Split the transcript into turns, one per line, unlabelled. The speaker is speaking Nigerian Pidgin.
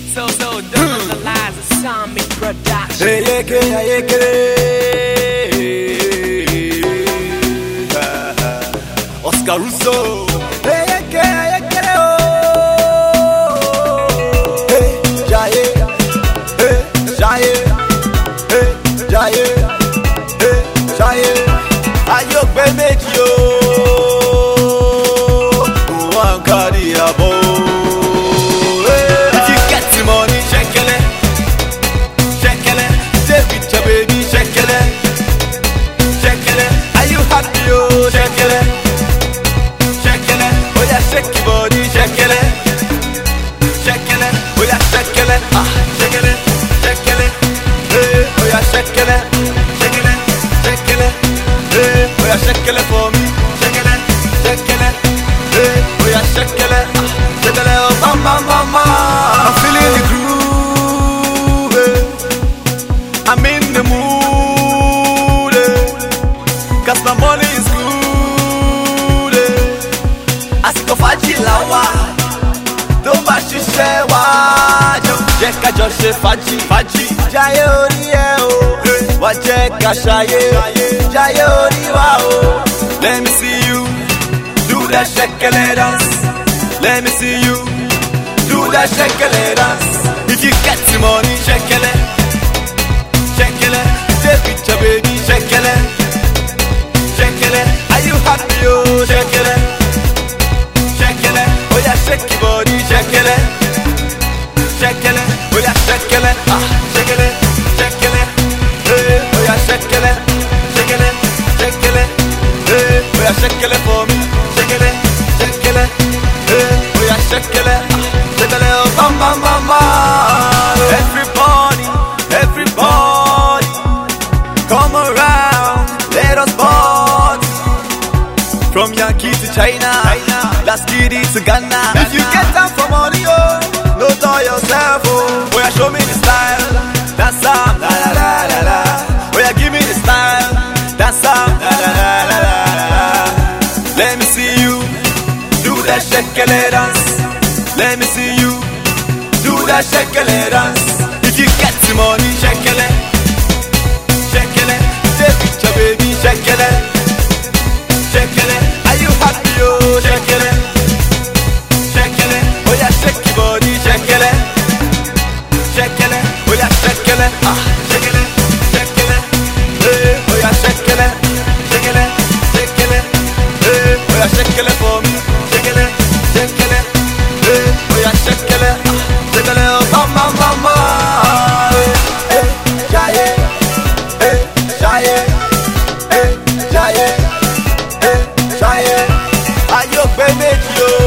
So don't analyze a Sonic production.
Oscar Russo. Ayọ̀gbẹ́ méjì o, wọ́n kárí àbọ̀. If you get the money, ṣẹ̀kẹ̀lẹ̀, ṣẹ̀kẹ̀lẹ̀, David your baby, ṣẹ̀kẹ̀lẹ̀, ṣẹ̀kẹ̀lẹ̀, are you happy o, ṣẹ̀kẹ̀lẹ̀, ṣẹ̀kẹ̀lẹ̀, oya shake your body, ṣẹ̀kẹ̀lẹ̀, ṣẹ̀kẹ̀lẹ̀, oya ṣẹ̀kẹ̀lẹ̀, ṣẹ̀kẹ̀lẹ̀, ṣẹ̀kẹ̀lẹ̀, oya ṣẹ̀kẹ̀lẹ̀, ṣẹ̀kẹ̀lẹ̀, ṣẹ̀kẹ̀lẹ̀. Oya shekele for me, shekele, shekele, oya shekele, shekele, oh mama, mama. I'm feeling the groove, I'm in the mood, cause my money is good. Àsìkò fàájì la wà, tó bá ṣiṣẹ́ wá jọ, jẹ́ ká jọ ṣe fàájì, fàájì. Jayé orí ẹ o, wá jẹ́ ká ṣayé, jayé orí wa o. Let me see you do that shekele dance. Let me see you do that shekele dance. If you get the money, shekele, shekele, David your baby, shekele, shekele. Are you happy oh, shekele, shekele, oh yeah shake your body, shekele, shekele, oh yeah shekele, shekele, shekele, oh yeah shekele, shekele, shekele. Oya shekele for me, shekele, shekele, oya shekele, shekele, oh mama, mama. Everybody, everybody, come around, let us party. From Yankee to China, last kitty to Ghana. If you get time for money, oh, no tell yourself, oh. Oya show me the style, dance up, la la la la la. Oya give me the style, dance up, la la la la la. Let me see you do that shekele dance. Let me see you do that shekele dance. If you get the money, shekele, shekele, David your baby, shekele, shekele. Are you happy oh, shekele, shekele, oh yeah shake your body, shekele, shekele, oh yeah shekele, shekele, shekele, oh yeah shekele, shekele, shekele. Oya shekele for me, shekele, shekele, oya shekele, shekele, oh mama, mama. Jaye, jaye, jaye, jaye. Ayọ̀gbẹ́ méjì o.